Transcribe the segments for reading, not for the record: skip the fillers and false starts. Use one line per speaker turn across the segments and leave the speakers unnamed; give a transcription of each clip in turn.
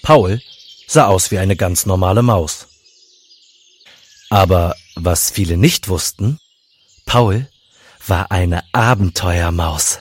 Paul sah aus wie eine ganz normale Maus. Aber was viele nicht wussten, Paul war eine Abenteuermaus.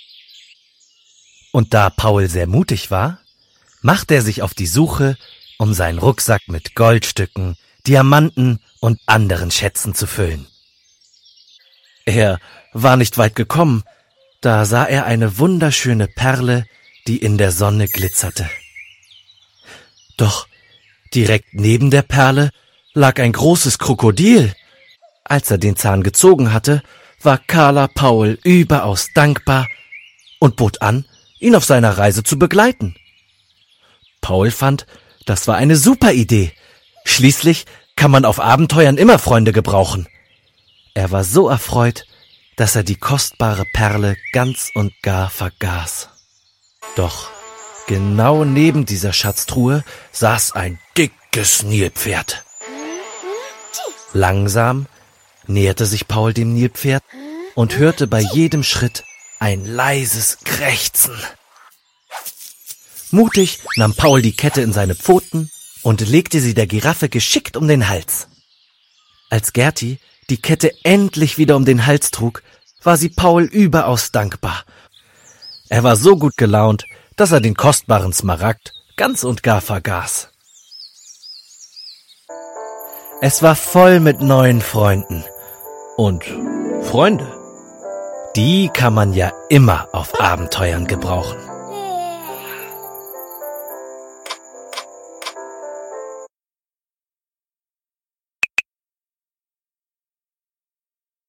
Und da Paul sehr mutig war, machte er sich auf die Suche, um seinen Rucksack mit Goldstücken, Diamanten und anderen Schätzen zu füllen. Er war nicht weit gekommen, da sah er eine wunderschöne Perle, die in der Sonne glitzerte. Doch direkt neben der Perle lag ein großes Krokodil. Als er den Zahn gezogen hatte, war Kala Paul überaus dankbar und bot an, ihn auf seiner Reise zu begleiten. Paul fand, das war eine super Idee. Schließlich kann man auf Abenteuern immer Freunde gebrauchen. Er war so erfreut, dass er die kostbare Perle ganz und gar vergaß. Doch genau neben dieser Schatztruhe saß ein dickes Nilpferd. Langsam näherte sich Paul dem Nilpferd und hörte bei jedem Schritt ein leises Krächzen. Mutig nahm Paul die Kette in seine Pfoten und legte sie der Giraffe geschickt um den Hals. Als Gerti die Kette endlich wieder um den Hals trug, war sie Paul überaus dankbar. Er war so gut gelaunt, dass er den kostbaren Smaragd ganz und gar vergaß. Es war voll mit neuen Freunden. Und Freunde, die kann man ja immer auf Abenteuern gebrauchen.